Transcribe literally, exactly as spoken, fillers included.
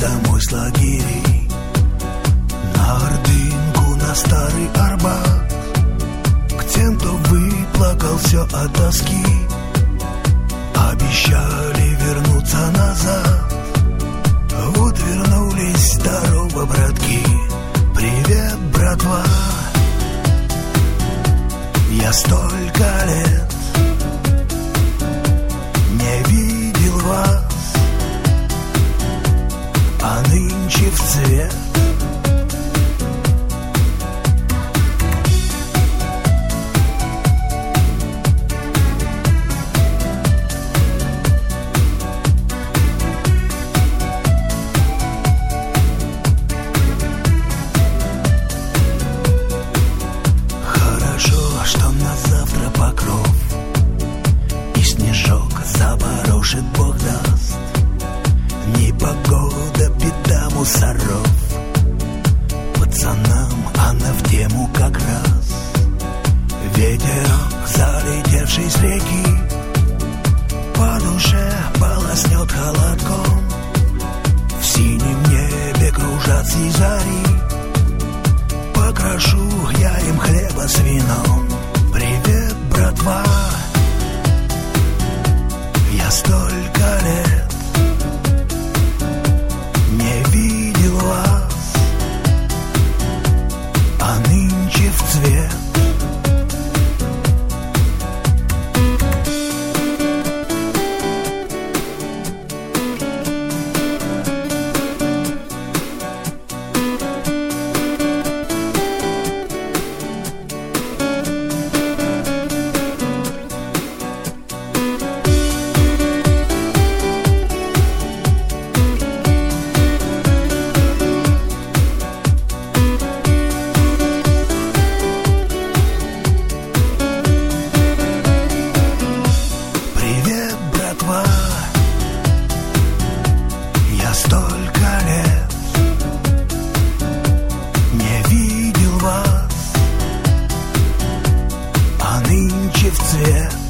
домой с лагерей, на Ордынку, на Старый Арбат, к тем, кто выплакал все от тоски, обещали вернуться назад. Вот вернулись, здорово, братки, привет, братва. Я столько лет не видел вас, а нынче в цвет. Что на завтра покров и снежок запорошит, Бог даст. Непогода, беда мусоров, пацанам она в тему как раз. Ветерок, залетевший с реки, по душе полоснет холодком. В синем небе кружатся и зари, покрашу я им хлеба с вином. Привет, братва. Я столько лет не видел вас, а нынче в цвет. Я столько лет не видел вас, а нынче в цвет.